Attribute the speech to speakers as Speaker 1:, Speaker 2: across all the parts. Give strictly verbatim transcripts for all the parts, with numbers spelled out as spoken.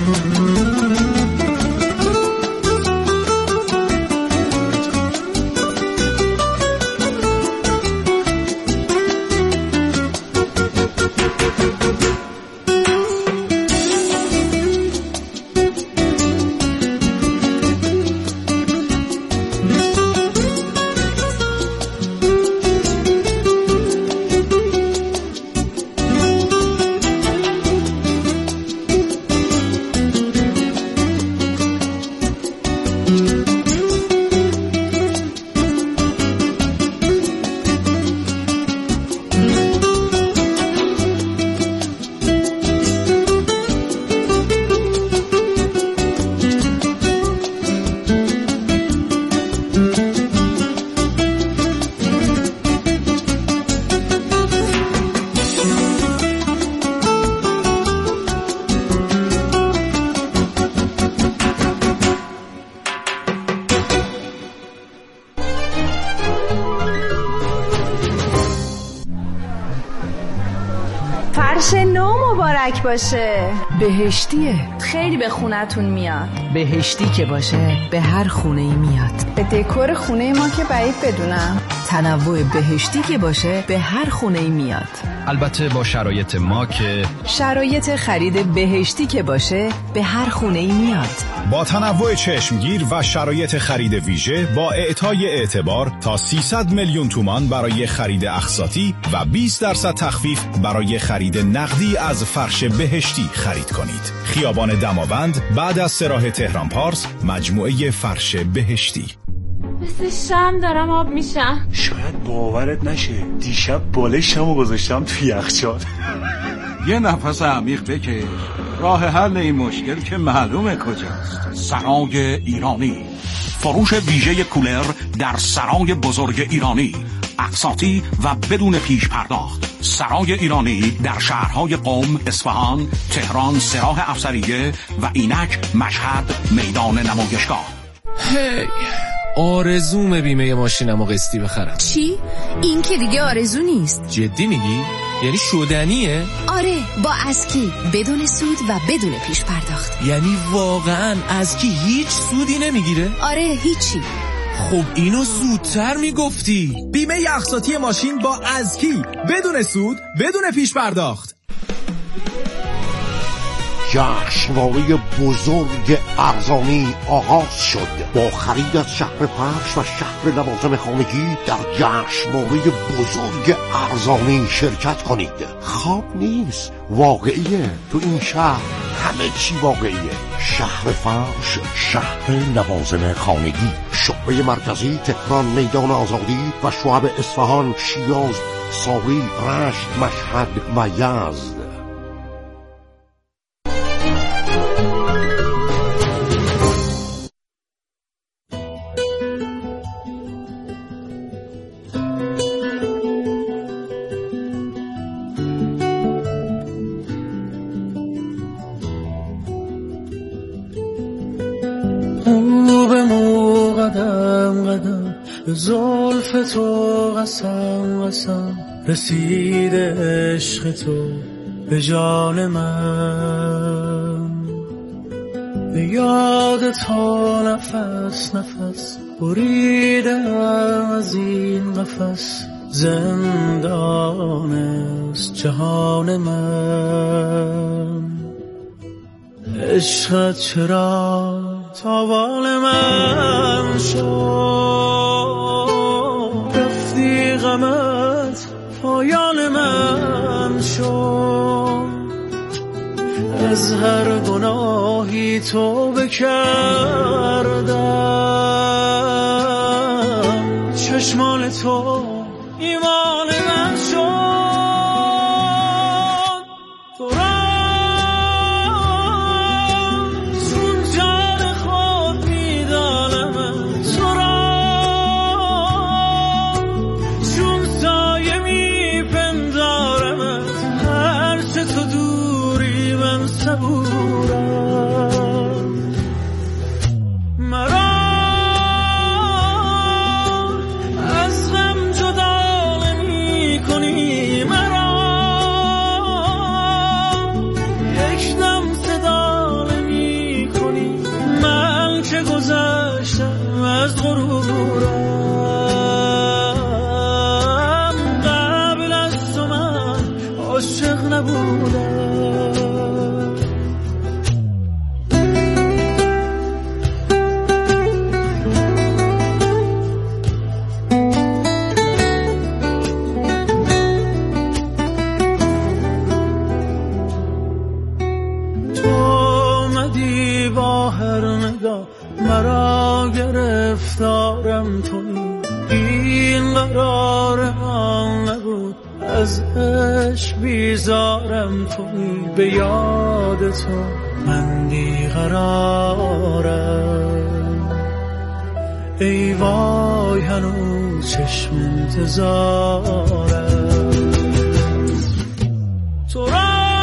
Speaker 1: فرش نو مبارک باشه.
Speaker 2: بهشتیه،
Speaker 1: خیلی به خونتون میاد.
Speaker 2: بهشتی که باشه به هر خونه ای میاد.
Speaker 1: به دکور خونه ما که بعید بدونم.
Speaker 2: تنوع بهشتی که باشه به هر خونه ای میاد.
Speaker 3: البته با شرایط ما که
Speaker 2: شرایط خرید بهشتی که باشه به هر خونه ای میاد.
Speaker 4: با تنوع چشمگیر و شرایط خرید ویژه با اعطای اعتبار تا سیصد میلیون تومان برای خرید اقساطی و بیست درصد تخفیف برای خرید نقدی از فرش بهشتی خرید کنید. خیابان دماوند بعد از سراح تهران پارس، مجموعه فرش بهشتی.
Speaker 5: مثل شم دارم آب میشم.
Speaker 6: شاید باورت نشه دیشب بالشمو گذاشتم توی یخچال.
Speaker 7: یه نفس عمیق بکش. راه حل این مشکل که معلومه کجاست. سرای ایرانی، فروش ویژه کولر در سرای بزرگ ایرانی، اقساطی و بدون پیش پرداخت. سرای ایرانی در شهرهای قم، اصفهان، تهران، سراح افسریه و اینک مشهد میدان نمایشگاه.
Speaker 8: هی آرزوم بیمه ماشینمو قسطی بخرم.
Speaker 9: چی؟ این که دیگه آرزو نیست.
Speaker 8: جدی میگی؟ یعنی شدنیه؟
Speaker 9: آره، با اسکی بدون سود و بدون پیش پرداخت.
Speaker 8: یعنی واقعا اسکی هیچ سودی نمیگیره؟
Speaker 9: آره، هیچی.
Speaker 8: خب اینو زودتر میگفتی.
Speaker 10: بیمه اقساطی ماشین با اسکی بدون سود بدون پیش پرداخت.
Speaker 11: جشنواره بزرگ ارزانی آغاز شد. با خرید از شهر فرش و شهر لوازم خانگی در جشنواره بزرگ ارزانی شرکت کنید. خواب نیست، واقعیه. تو این شهر همه چی واقعیه. شهر فرش، شهر لوازم خانگی، شعبه مرکزی تهران میدان آزادی و شعب اصفهان، شیراز، ساوی، رشت، مشهد و یزد.
Speaker 12: زلف تو قسم قسم رسیده عشق تو به جان من. به یاد تو نفس نفس بریدم از این قفس. زندان است جهان من. عشقت چرا تاوان من شد؟ رفتی غمت پایان من شد. از هر گناهی توبه کردم. چشمان تو ایمان من شد. تو را مرا از غم جدا نمی از غرورم، قبل از تو من عاشق نبودم. مرا گرفتارم تویی، این قرار من نبود، از عشق بیزارم تویی، به یاد تو من بیقرارم. ای وای هنوز چشم انتظارم. تو را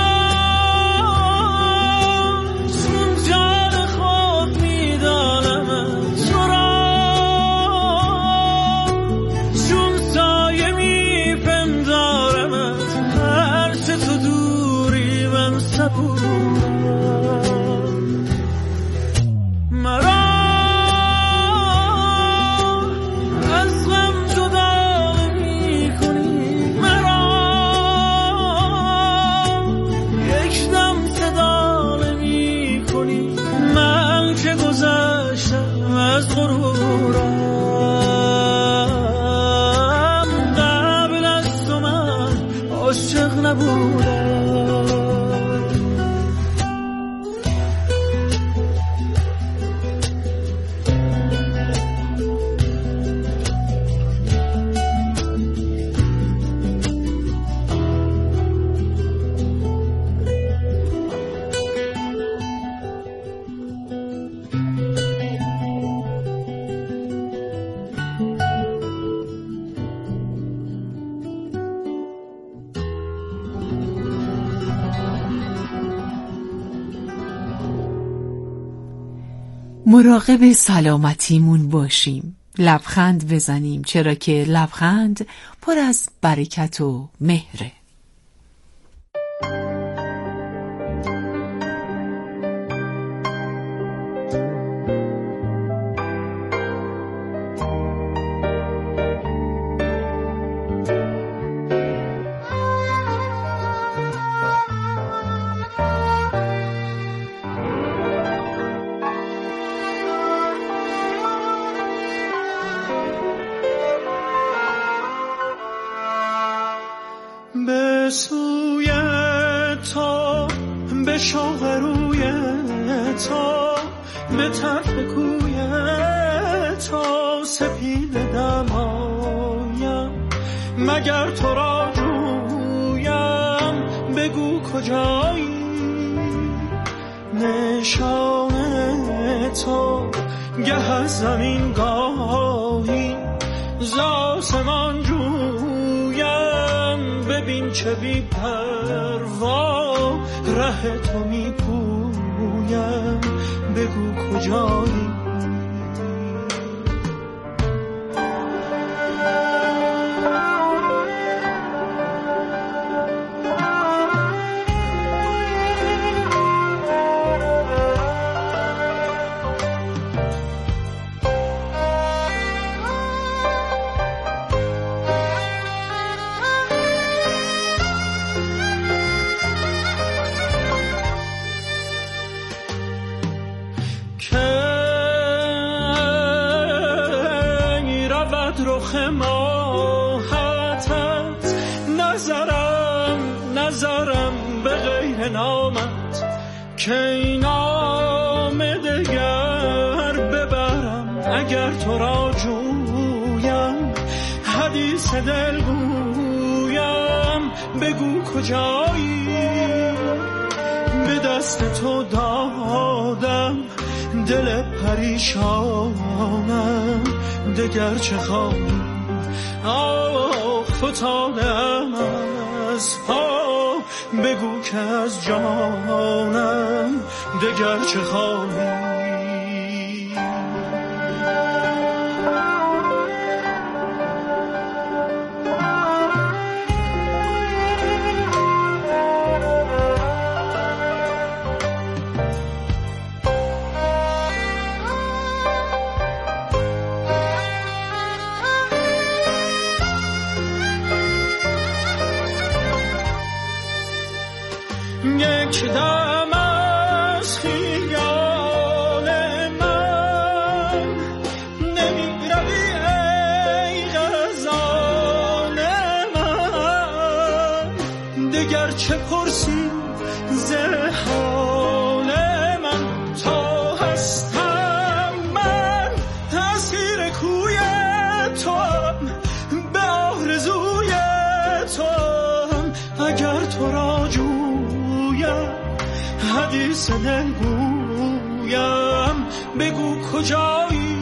Speaker 2: مراقب سلامتیمون باشیم، لبخند بزنیم، چرا که لبخند پر از برکت و مهره.
Speaker 12: به سوی تو، به شوق روی تو، به طرف کوی تو، سپید دمایم مگر تو را جویم، بگو کجایی نشان تو، گه از زمین گاهی ز آسمان جویم، ببین چه بی پروا ره تو می پویم، بگو کجایی. رخ ماهتت نظرم نظرم به غیر نامت، که این نام دگر ببرم اگر تو را جویم، حدیث دل گویم بگو کجایی، به دست تو دادم دل پریشانم، دگر چه خواهی آه فتادم از پا، بگو که از جانم دگر چه خواهی. چیدم از خیال من، نمی روی ای غزال من، دگر چه پرسی ز حال من، تا هستم من اسیر کوی توام، به آرزوی توام، اگر تو را جویم حدیث دل گویم، بگو کجایی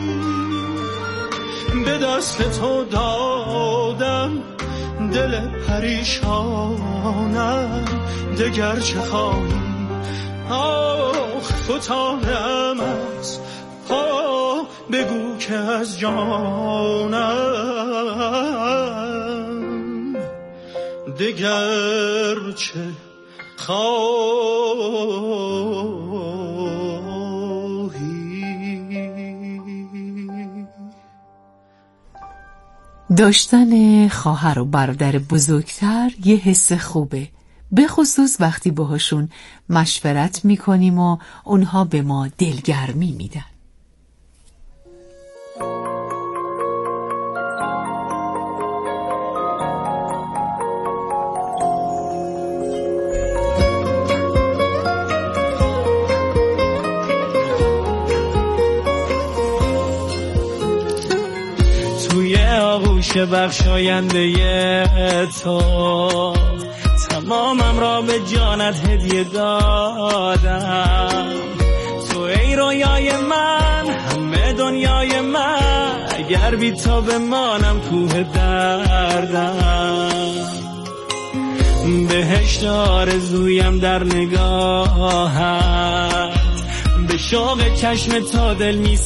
Speaker 12: به دست تو دادم دل پریشانم، دگر چه خواهی آخ فتادم از پا، بگو که از جانم دگر چه خواهی.
Speaker 2: داشتن خواهر و برادر بزرگتر یه حس خوبه، به خصوص وقتی باهاشون مشورت میکنیم و اونها به ما دلگرمی میدن.
Speaker 12: توی آغوش بخشاینده تو تمامم را به جانت هدیه دادم، تو ای رویای من، همه دنیای من، اگر بی تو بمانم کوه دردم، بهشت آرزویم در نگاهت، به شوق چشم تو دل می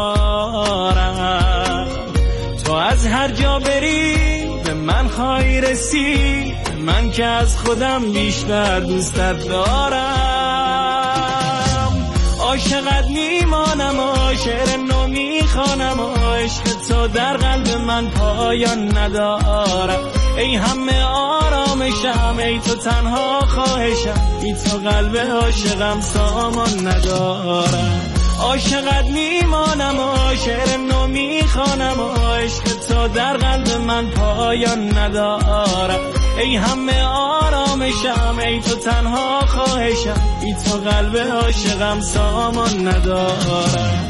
Speaker 12: سپارم، تو از هر جا بری به من خواهی رسید، من که از خودم بیشتر دوستت دارم، عاشقت میمانم و شعر نو میخوانم و عشق تو در قلب من پایان ندارم، ای همه آرامشم، ای تو تنها خواهشم، ای تو قلب عاشقم سامان ندارم، عاشقت میمانم و شعر نو میخوانم و عشق تو در قلب من پایان ندارم، ای همه آرامشم، ای تو تنها خواهشم، ای تو قلب عاشقم سامان ندارم.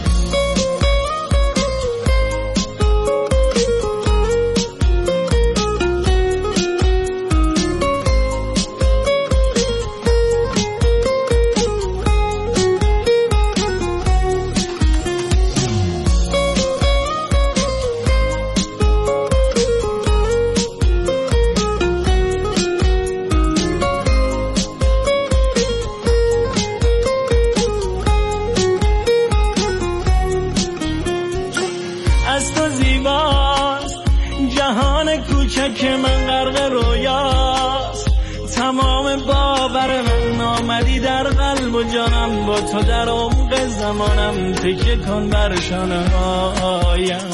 Speaker 12: که من غرق رویاست، تمام باور من آمدی در قلب و جانم، با تو در عمق زمانم، تکیه کن بر شانه هایم،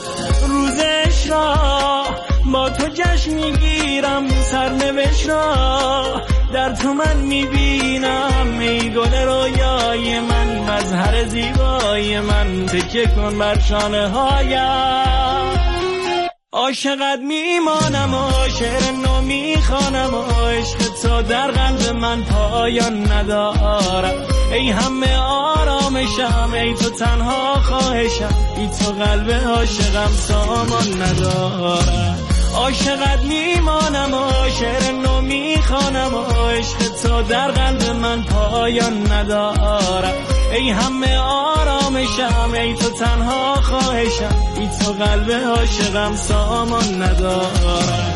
Speaker 12: روزش را با تو جشن میگیرم، سرنوشت را در تو من میبینم، ای گل رویای من، مظهر زیبای من، تکیه کن بر شانه هایم، عاشقت میمانم و شعر نو میخوانم و عشق تو در قلب من پایان ندارم، ای همه آرامشم، ای تو تنها خواهشم، ای تو قلب عاشقم سامان ندارم، عاشقت میمانم و شعر نو میخوانم و عشق تو در قلب من پایان ندارم، ای همه آرامشم، ای تو تنها خواهشم، ای تو قلب عاشقم سامان ندارم.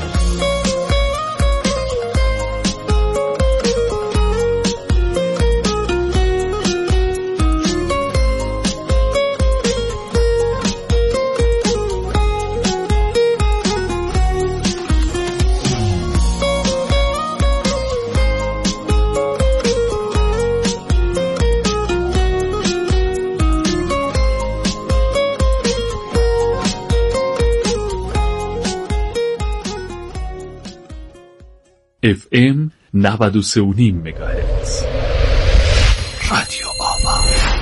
Speaker 13: اف ام نود و سه و نیم مگاهرتز. رادیو آوا.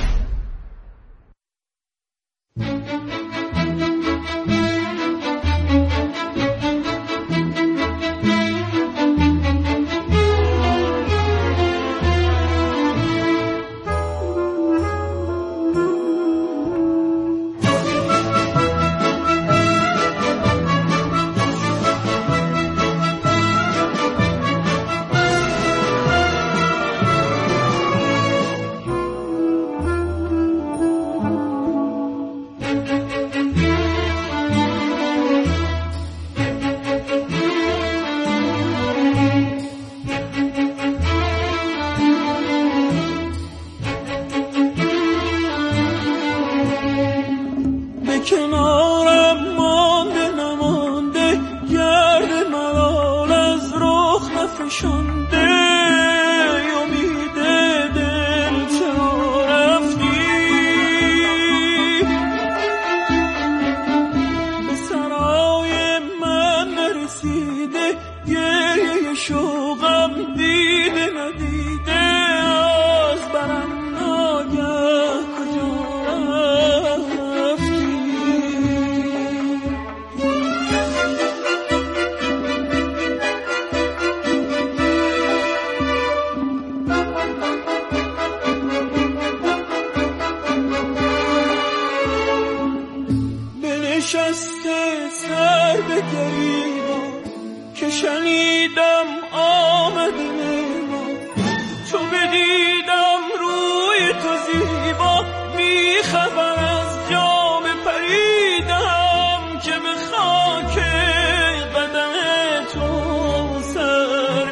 Speaker 12: نشسته سر به گریبان که شنیدم آمدن ما، تو بدیدم روی تو زیبا، بی خبر از جام پریدم که به خاک قدم تو سر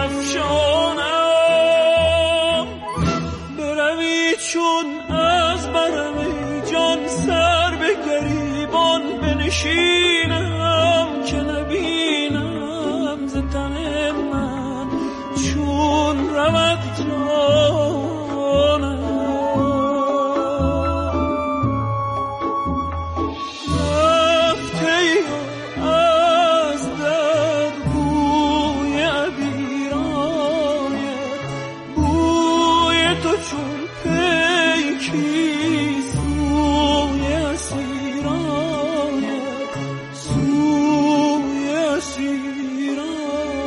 Speaker 12: بیفشانم. بروی چون از برم جان سر به گریبان بنشینم که نبینم ز تن من چون رود جانم. رفته از در بوی عبیرانت، بوی تو چون پیکی سوی اسیرانت، سوی اسیرانت.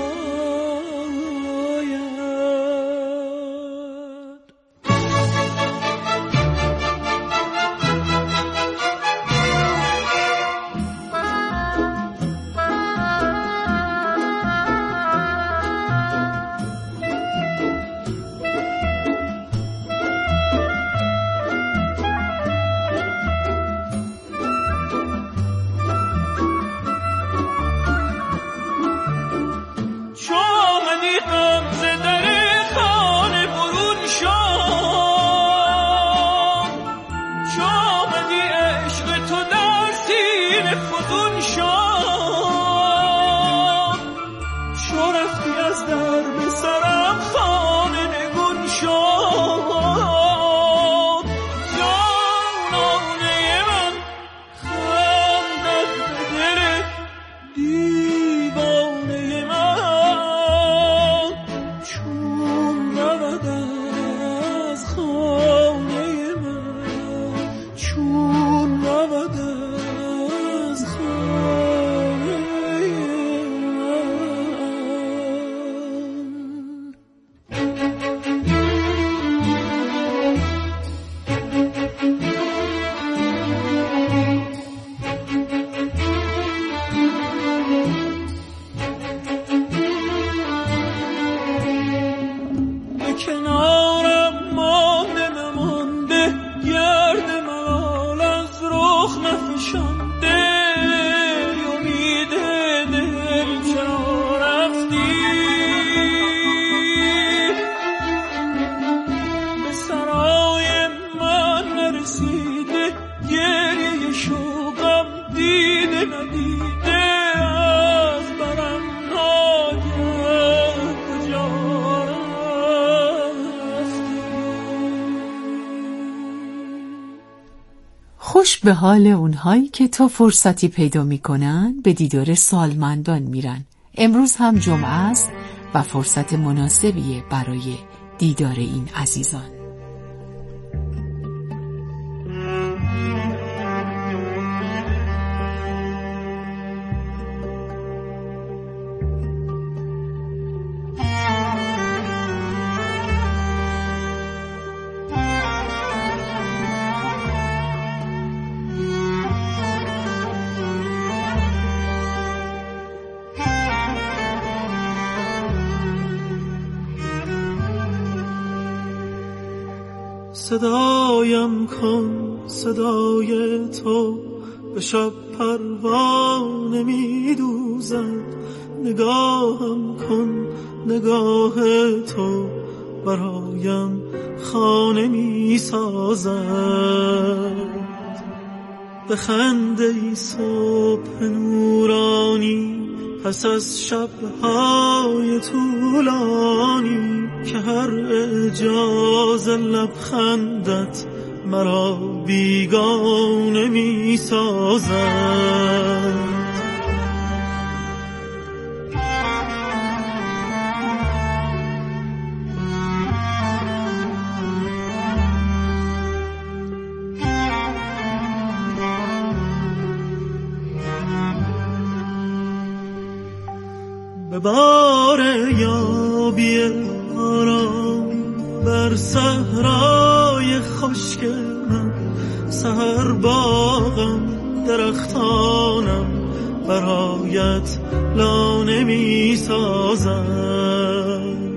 Speaker 2: خوش به حال اونهایی که تا فرصتی پیدا میکنن به دیدار سالمندان میرن. امروز هم جمعه است و فرصت مناسبیه برای دیدار این عزیزان.
Speaker 12: صدایم کن صدای تو به شب پروانه می دوزد، نگاهم کن نگاه تو برایم خانه می سازد. بخند ای صبح نورانی پس از شب‌های طولانی که هر اعجاز لبخندت مرا بیگانه می سازد. به بار یابی آرام بر صحرای خشک من، سحر باغم درختانم برایت لانه می سازد.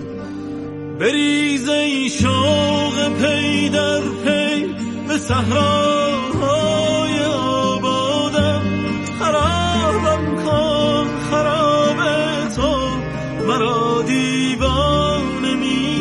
Speaker 12: بریز ای شوق پی در پی به صحراهای آبادم، خرابم کن خراب تو مرا دیوانه می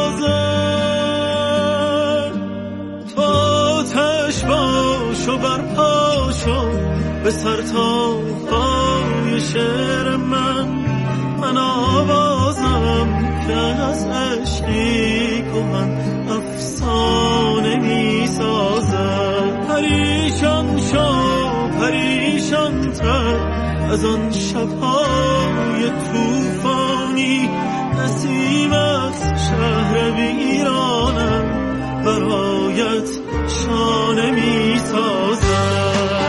Speaker 12: سازد. تو آتش باش و برپا شو به سر تا پای شعر من، من آوازم که از عشقی کهن افسانه می سازد. پریشان شو پریشان تر از آن شب‌های طوفانی، نسیمت شهر ویرانم برایت شانه می سازد.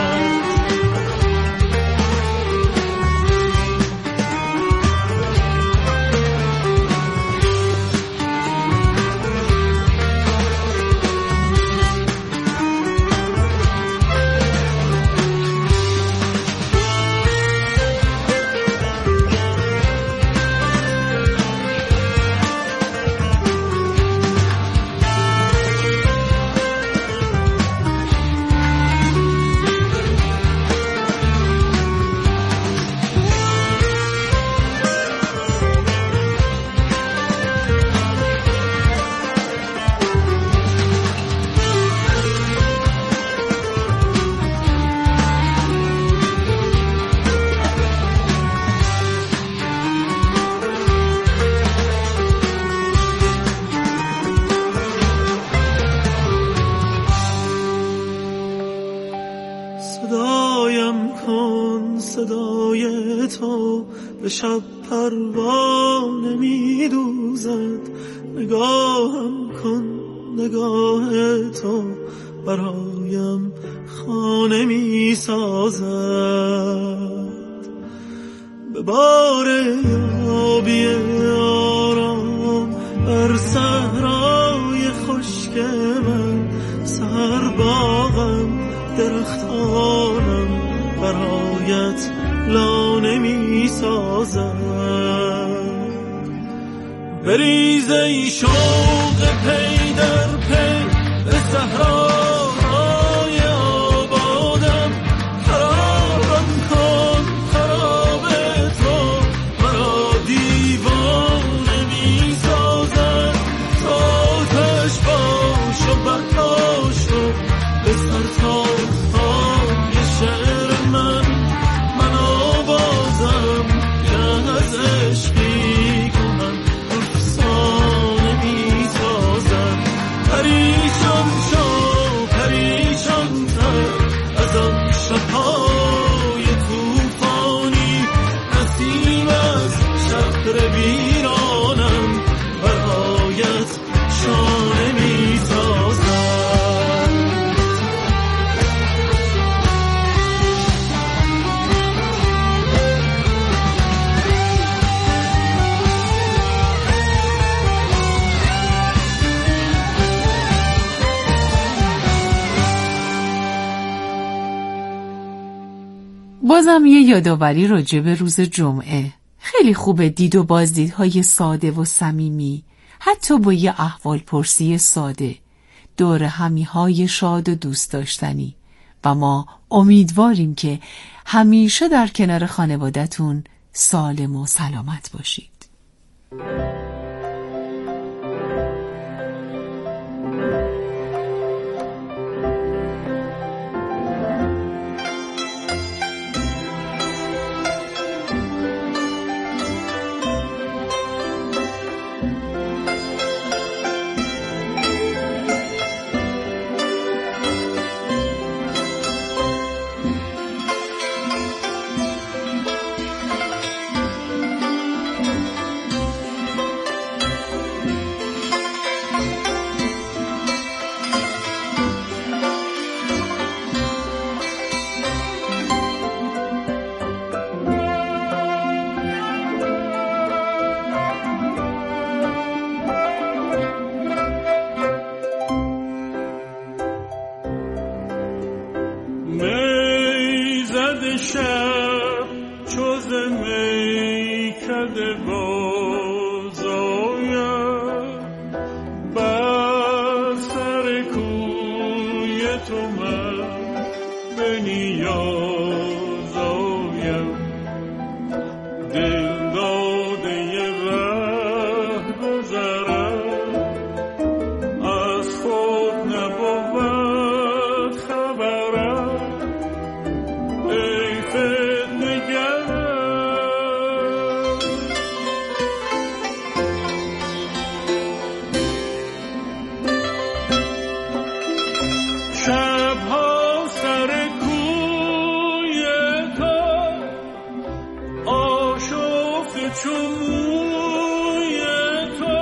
Speaker 12: صدای تو به شب پروانه می دوزد، نگاهم کن نگاه تو برایم خانه می سازد. به بار یابی آرام بر صحرای خشک من، سحر باغم درختانم برایت لانه می سازد. بریز ای شوق پی در پی به صحراهای آبادم، خرابم کن خراب تو مرا دیوانه می سازد. تا آتش باش و برپا شو به سر تا پای شعر من، من آوازم که از عشقی کنم افسانه می سازد. پریش
Speaker 2: بازم یه یادآوری راجع به روز جمعه. خیلی خوبه دید و بازدیدهای ساده و صمیمی، حتی با یه احوال پرسی ساده، دور همیهای شاد و دوست داشتنی. و ما امیدواریم که همیشه در کنار خانوادتون سالم و سلامت باشید.
Speaker 12: شب چوز میکده باز آیم بر سر کوی تو من به نیاز آیم دل داده ره گذرم از خود نبود خبرم شبها سر کوی تو آشفته چون موی تو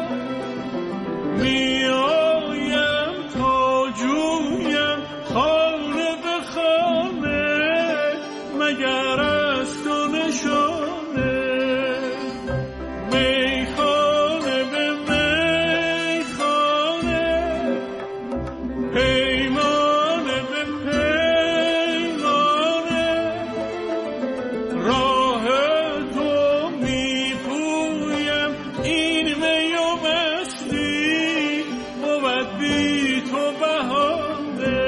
Speaker 12: میایم تا جویم خانه به خانه مگر از تو نشانه میخانه به میخانه پیمانه به پیمانه راه تو میپویم این می و مستی بود بی تو بهانه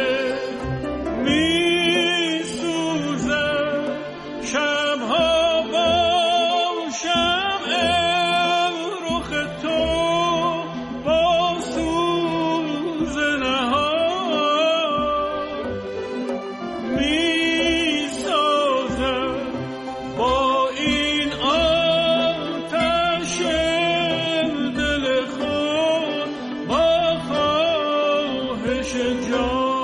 Speaker 12: میسوزم شبها با شمع رخ تو با سوز نهان میسازم با این آتش دل خود با خواهش جان